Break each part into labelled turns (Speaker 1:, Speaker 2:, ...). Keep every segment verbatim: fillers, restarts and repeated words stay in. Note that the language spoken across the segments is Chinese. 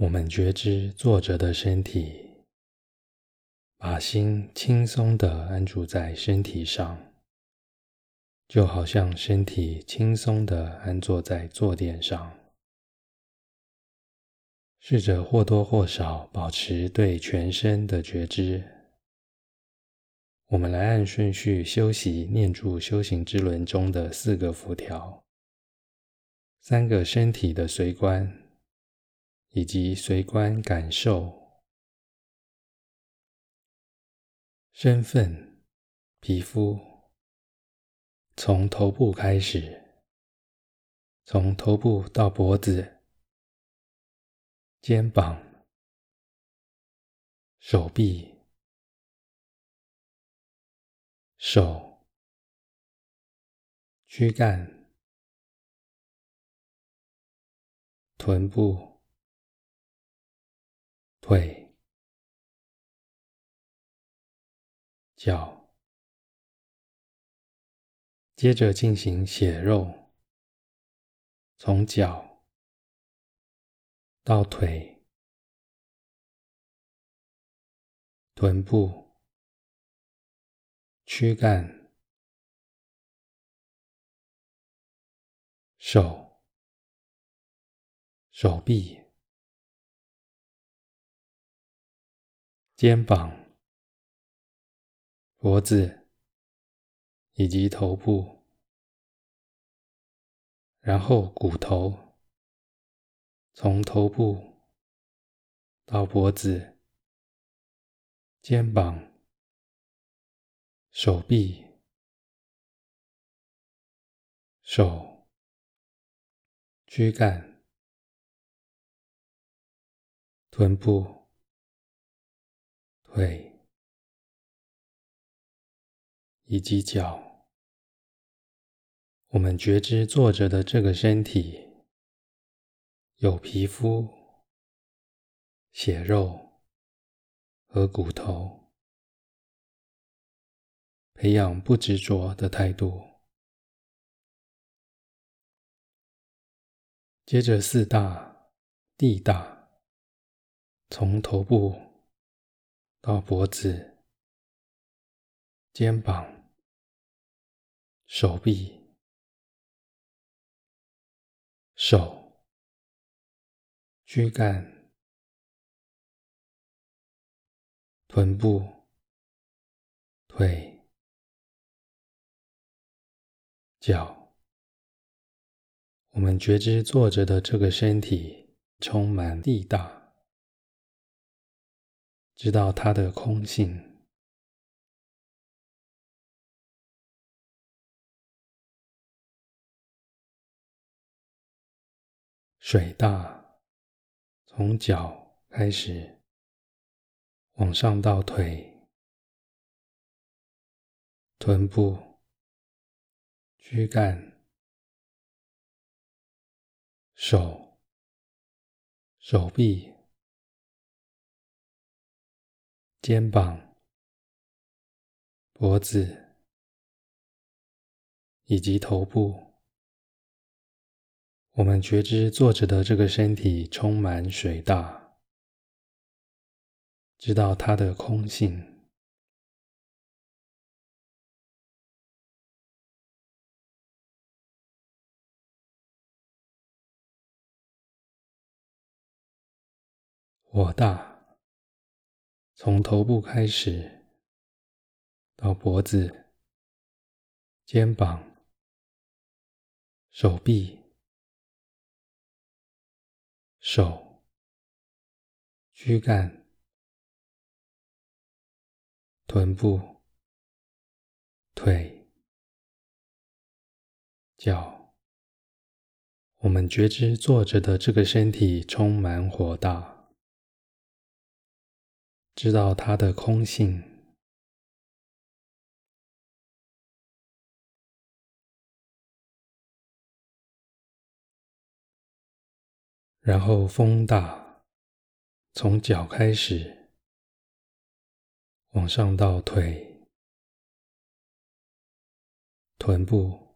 Speaker 1: 我们觉知坐着的身体，把心轻松地安住在身体上，就好像身体轻松地安坐在坐垫上。试着或多或少保持对全身的觉知。我们来按顺序修习念住修行之轮中的四个符条，三个身体的随观，以及随观感受。身份，皮肤，从头部开始，从头部到脖子、肩膀、手臂、手、躯干、臀部、腿、脚。接着进行血肉，从脚到腿、臀部、躯干、手、手臂、肩膀、脖子以及头部，然后骨头，从头部到脖子、肩膀、手臂、手、躯干、臀部、腿以及脚。我们觉知坐着的这个身体，有皮肤、血肉和骨头，培养不执着的态度。接着四大、地大，从头部到脖子、肩膀、手臂、手、躯干、臀部、腿、脚。我们觉知坐着的这个身体充满地大，知道它的空性。水大，从脚开始，往上到腿、臀部、躯干、手、手臂、肩膀、脖子以及头部。我们觉知坐着的这个身体充满水大，知道它的空性。火大，从头部开始，到脖子、肩膀、手臂、手、躯干、臀部、腿、脚。我们觉知坐着的这个身体充满火大，知道它的空性。然后风大，从脚开始，往上到腿、臀部、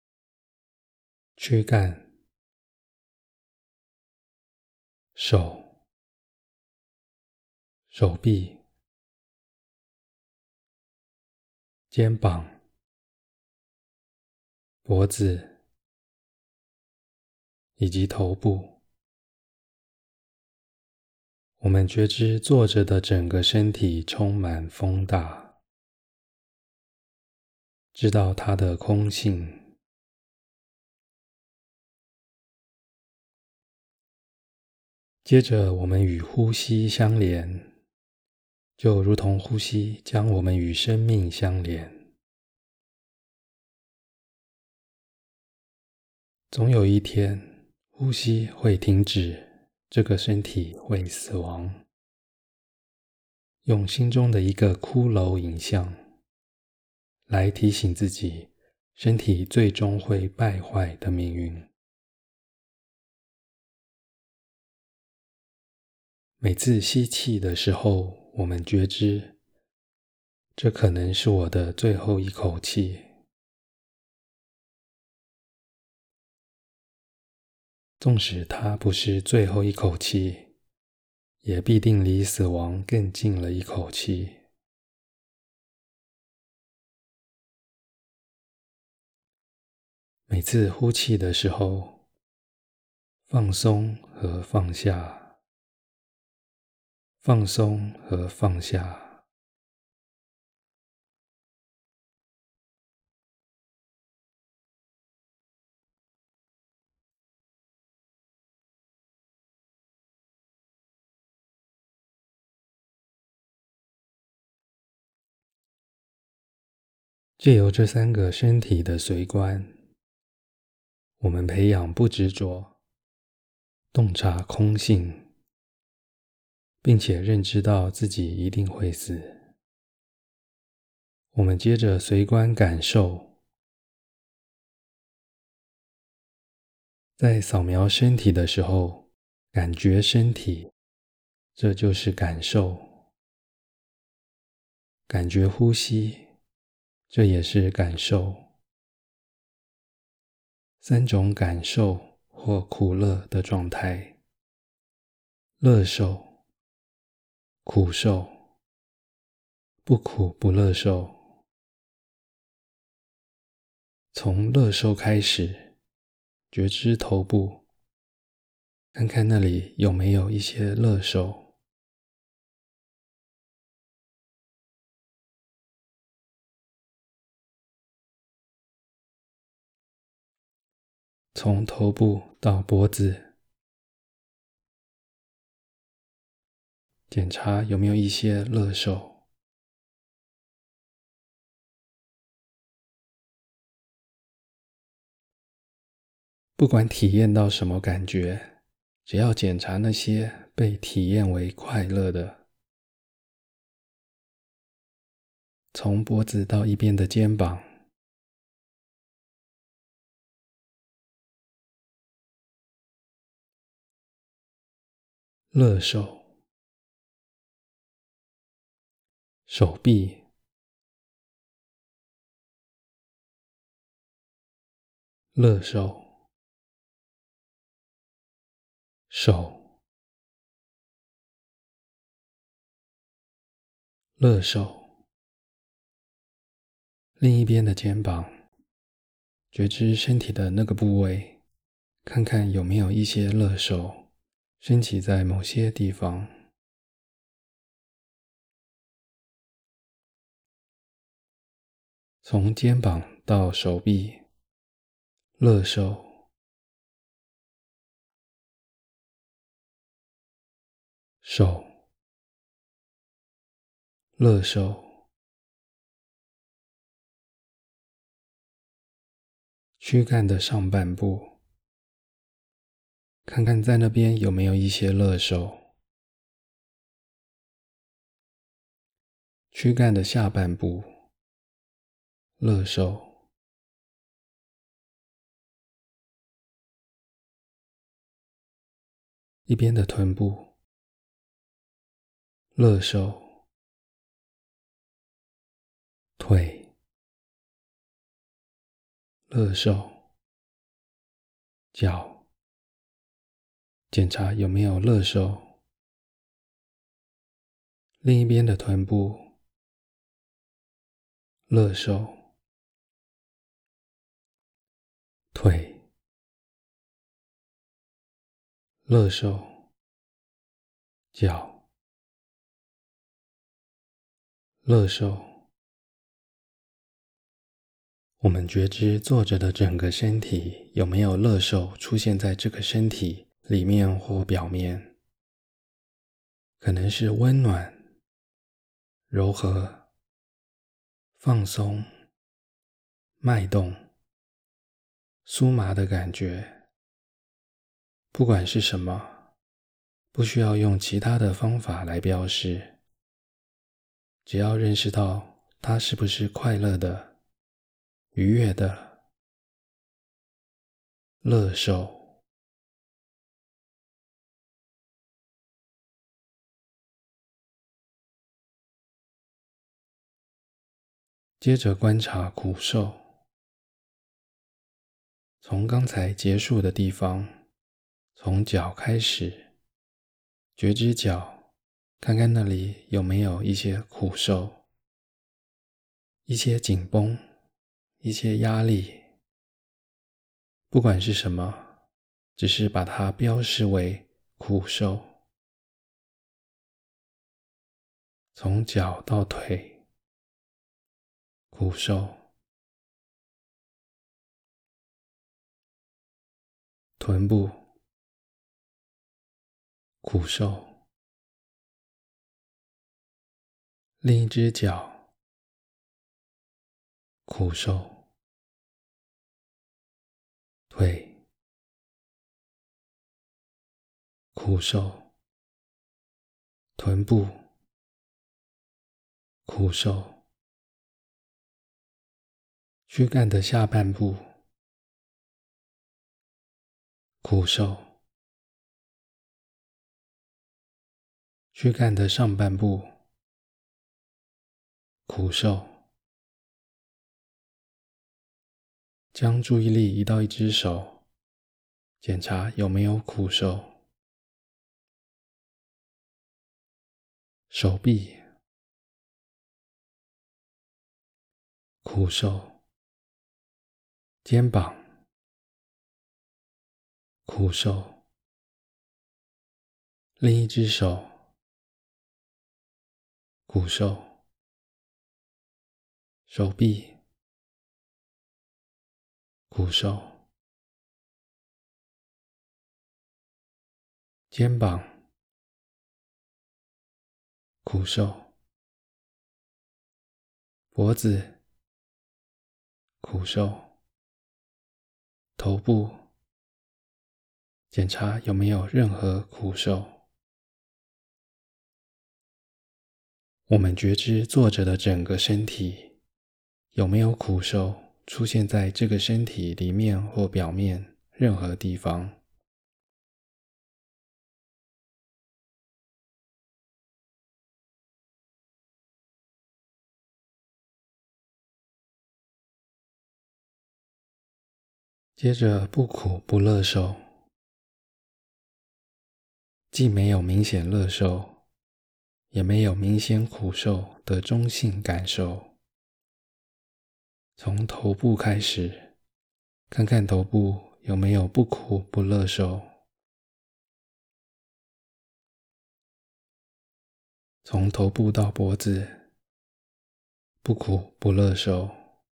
Speaker 1: 躯干、手、 手臂、肩膀、脖子以及头部。我们觉知坐着的整个身体充满风大，知道它的空性。接着我们与呼吸相连，就如同呼吸将我们与生命相连。总有一天，呼吸会停止，这个身体会死亡。用心中的一个骷髅影像来提醒自己，身体最终会败坏的命运。每次吸气的时候，我们觉知，这可能是我的最后一口气。纵使它不是最后一口气，也必定离死亡更近了一口气。每次呼气的时候，放松和放下，放松和放下。藉由这三个身体的随观，我们培养不执着，洞察空性，并且认知到自己一定会死。我们接着随观感受，在扫描身体的时候，感觉身体，这就是感受；感觉呼吸，这也是感受。三种感受或苦乐的状态：乐受、苦受、不苦不乐受。从乐受开始，觉知头部，看看那里有没有一些乐受。从头部到脖子，检查有没有一些乐受。不管体验到什么感觉，只要检查那些被体验为快乐的。从脖子到一边的肩膀，乐受。手臂，乐受。手，乐受。另一边的肩膀，觉知身体的那个部位，看看有没有一些乐受升起在某些地方。从肩膀到手臂，乐受。手，乐受。躯干的上半部，看看在那边有没有一些乐受。躯干的下半部，乐受。一边的臀部，乐受。腿，乐受。脚，检查有没有乐受。 另一边的臀部、肋手、腿、肋手、脚、肋手。我们觉知坐着的整个身体有没有肋手出现在这个身体里面或表面，可能是温暖、柔和、放松、脉动、酥麻的感觉。不管是什么，不需要用其他的方法来标示，只要认识到它是不是快乐的、愉悦的。肋手，接着观察骨兽，从刚才结束的地方，从脚开始，觉知脚，看看那里有没有一些骨兽，一些紧绷，一些压力。不管是什么，只是把它标示为骨兽。从脚到腿，骨兽，臀部，骨兽，另一只脚，骨兽，腿，骨兽，臀部，骨兽，躯干的下半部，骨兽，躯干的上半部，骨兽。将注意力移到一只手，检查有没有骨兽。手臂，骨兽。肩膀，骨兽。另一只手，骨兽。手臂，骨兽。肩膀，骨兽。脖子，骨兽。头部，检查有没有任何骨兽。我们觉知坐着的整个身体，有没有骨兽出现在这个身体里面或表面任何地方。接着不苦不乐受，既没有明显乐受，也没有明显苦受的中性感受。从头部开始，看看头部有没有不苦不乐受。从头部到脖子，不苦不乐受。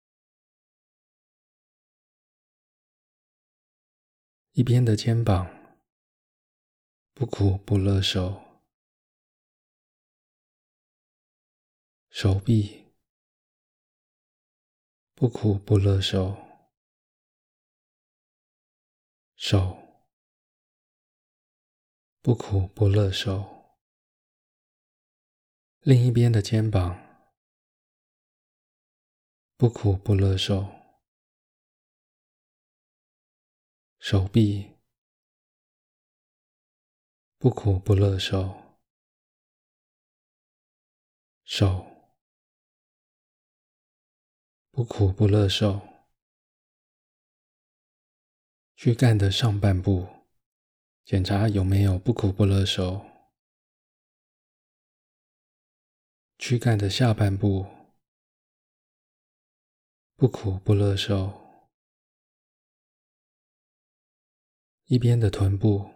Speaker 1: 一边的肩膀，不苦不乐受。手臂，不苦不乐受。手，不苦不乐受。另一边的肩膀，不苦不乐受。手臂，不苦不乐受。手，不苦不乐受。躯干的上半部，检查有没有不苦不乐受。 躯干的下半部不苦不乐受，一边的臀部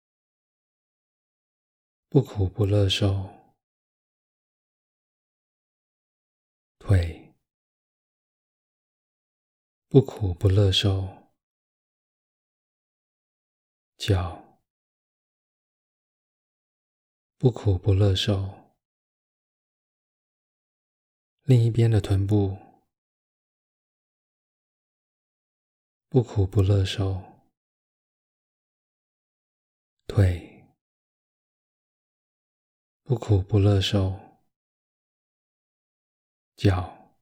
Speaker 1: 不苦不乐受，腿不苦不乐受，脚不苦不乐受，另一边的臀部不苦不乐受，腿不苦不乐受，脚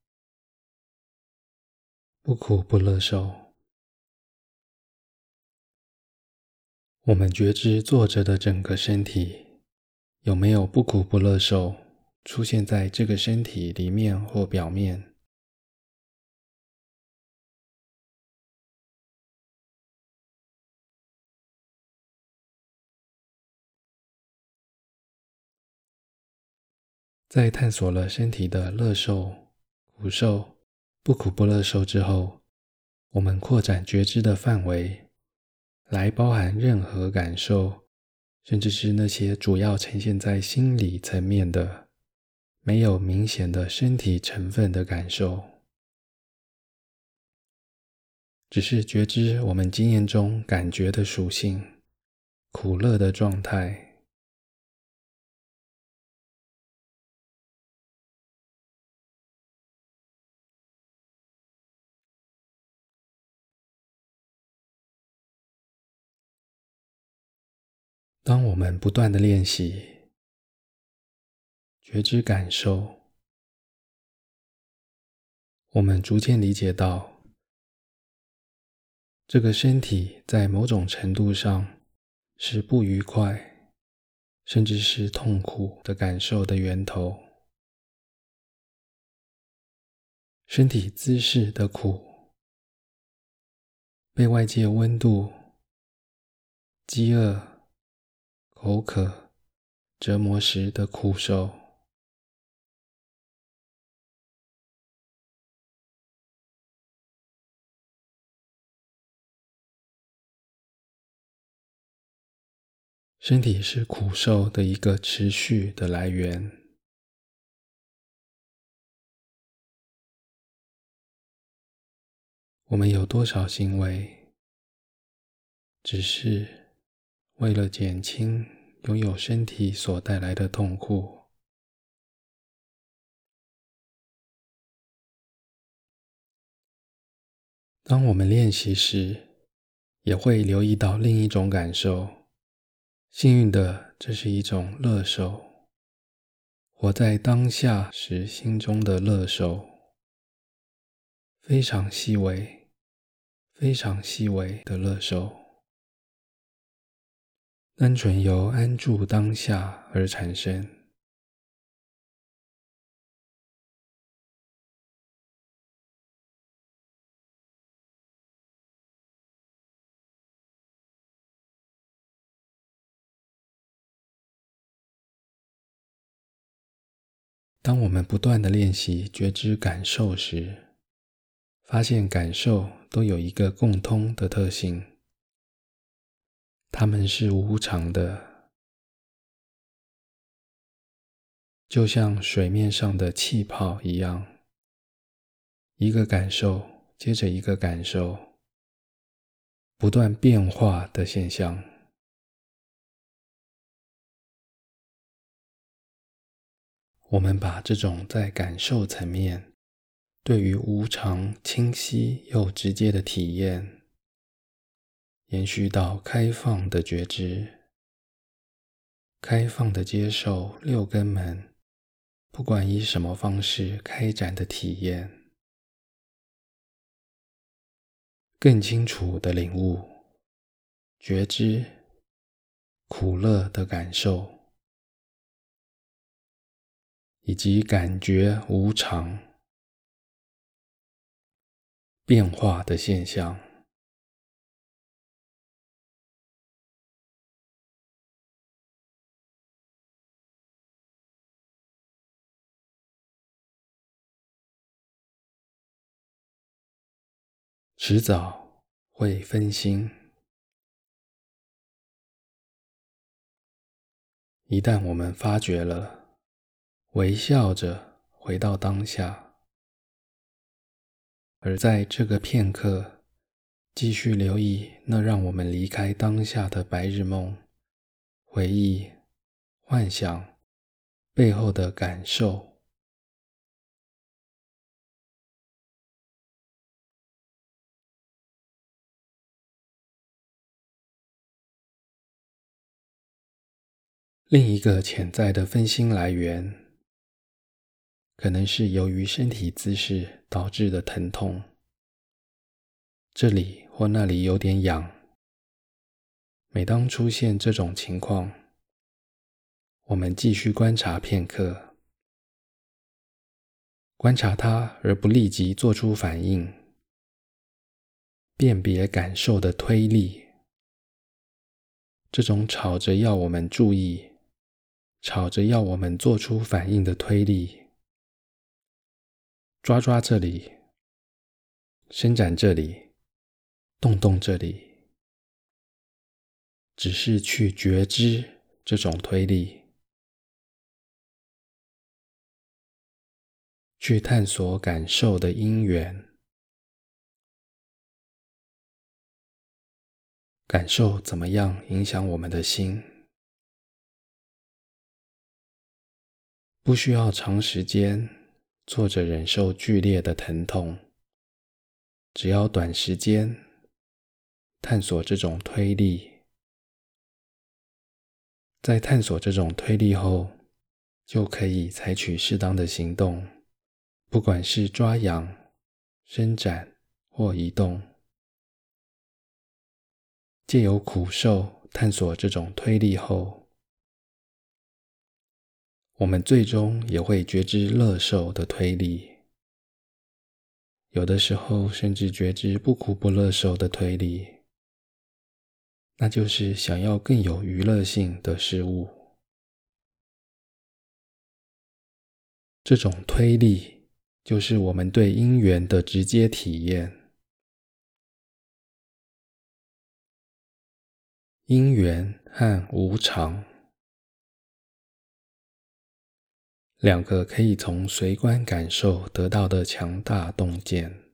Speaker 1: 不苦不乐受。我们觉知坐着的整个身体，有没有不苦不乐受出现在这个身体里面或表面？在探索了身体的乐受、苦受、不苦不乐受之后，我们扩展觉知的范围，来包含任何感受，甚至是那些主要呈现在心理层面的，没有明显的身体成分的感受，只是觉知我们经验中感觉的属性，苦乐的状态。当我们不断的练习觉知感受，我们逐渐理解到，这个身体在某种程度上是不愉快，甚至是痛苦的感受的源头。身体姿势的苦，被外界温度、饥饿、口渴折磨时的苦受，身体是苦受的一个持续的来源。我们有多少行为，只是为了减轻拥有身体所带来的痛苦？当我们练习时，也会留意到另一种感受。幸运的，这是一种乐受，活在当下时心中的乐受，非常细微、非常细微的乐受，单纯由安住当下而产生。当我们不断地练习觉知感受时，发现感受都有一个共通的特性，它们是无常的，就像水面上的气泡一样，一个感受接着一个感受，不断变化的现象。我们把这种在感受层面对于无常清晰又直接的体验，延续到开放的觉知，开放的接受六根门不管以什么方式开展的体验，更清楚的领悟觉知苦乐的感受，以及感觉无常变化的现象。 迟早会分心。一旦我们发觉了，微笑着回到当下，而在这个片刻，继续留意那让我们离开当下的白日梦、回忆、幻想背后的感受。另一个潜在的分心来源，可能是由于身体姿势导致的疼痛，这里或那里有点痒。每当出现这种情况，我们继续观察片刻，观察它而不立即做出反应，辨别感受的推力。这种吵着要我们注意，吵着要我们做出反应的推力，抓抓这里，伸展这里，动动这里，只是去觉知这种推力，去探索感受的因缘。感受怎么样影响我们的心？不需要长时间坐着忍受剧烈的疼痛，只要短时间探索这种推力。在探索这种推力后，就可以采取适当的行动，不管是抓痒、伸展或移动。借由苦受探索这种推力后，我们最终也会觉知乐受的推力，有的时候甚至觉知不苦不乐受的推力，那就是想要更有娱乐性的事物。这种推力就是我们对因缘的直接体验。因缘和无常，两个可以从随观感受得到的强大洞见。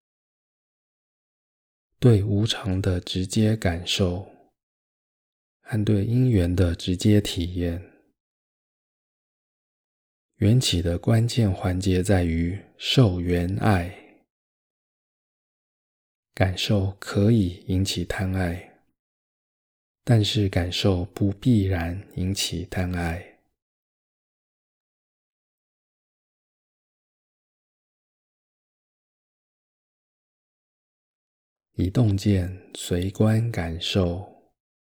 Speaker 1: 对无常的直接感受和对因缘的直接体验，缘起的关键环节在于受缘爱。感受可以引起贪爱，但是感受不必然引起贪爱。以洞见随观感受，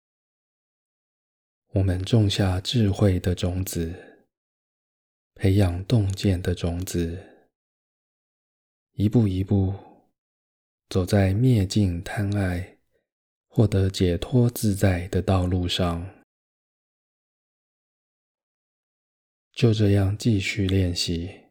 Speaker 1: 我们种下智慧的种子，培养洞见的种子，一步一步走在灭尽贪爱、获得解脱自在的道路上。就这样继续练习。